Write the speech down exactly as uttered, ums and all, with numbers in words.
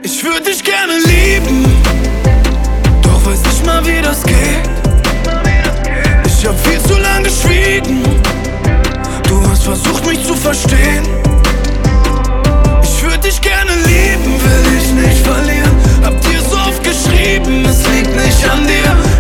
Ich würde dich gerne lieben, doch weiß nicht mal, wie das geht. Ich hab viel zu lang geschwiegen, du hast versucht, mich zu verstehen. Ich würde dich gerne lieben, will dich nicht verlieren. Hab dir so oft geschrieben, es liegt nicht an dir.